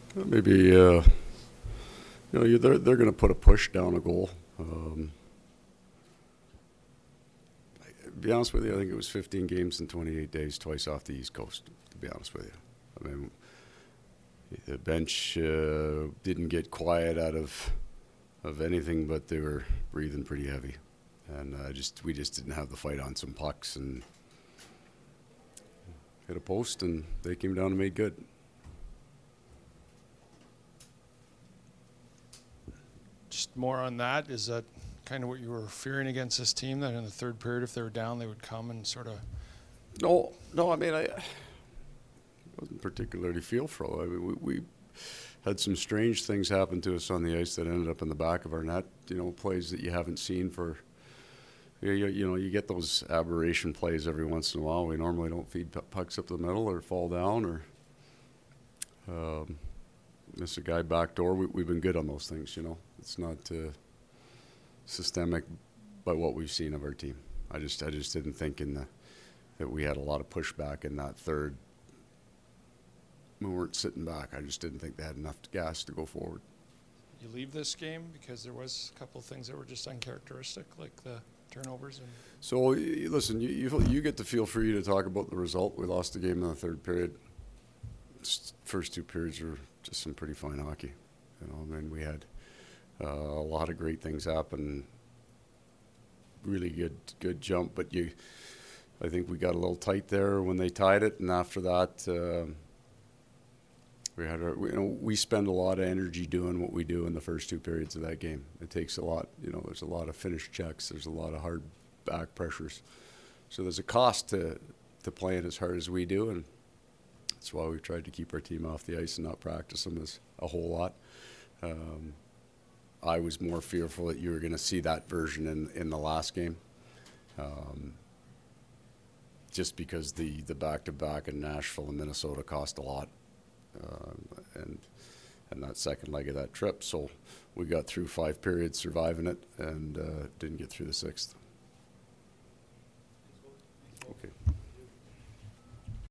Maybe they're going to put a push down a goal. To be honest with you, I think it was 15 games in 28 days, twice off the East Coast. To be honest with you, I mean, the bench didn't get quiet out of anything, but they were breathing pretty heavy, and we just didn't have the fight on some pucks and hit a post, and they came down and made good. Just more on that. Is that kind of what you were fearing against this team, that in the third period, if they were down, they would come and sort of... No. I mean, I wasn't particularly fearful. I mean, we had some strange things happen to us on the ice that ended up in the back of our net. Plays that you haven't seen for. You get those aberration plays every once in a while. We normally don't feed pucks up the middle or fall down or miss a guy backdoor. We've been good on those things. It's not systemic by what we've seen of our team. I just didn't think that we had a lot of pushback in that third. We weren't sitting back. I just didn't think they had enough gas to go forward. You leave this game because there was a couple of things that were just uncharacteristic, like the turnovers. So listen, you get to feel free to talk about the result. We lost the game in the third period. First two periods were just some pretty fine hockey. I mean, we had a lot of great things happen. Really good jump, but I think we got a little tight there when they tied it, and after that, we spend a lot of energy doing what we do in the first two periods of that game. It takes a lot. There's a lot of finish checks. There's a lot of hard back pressures. So there's a cost to playing as hard as we do, and that's why we've tried to keep our team off the ice and not practice them as a whole lot. I was more fearful that you were going to see that version in the last game, just because the back-to-back in Nashville and Minnesota cost a lot, and that second leg of that trip. So we got through 5 periods surviving it and didn't get through the sixth.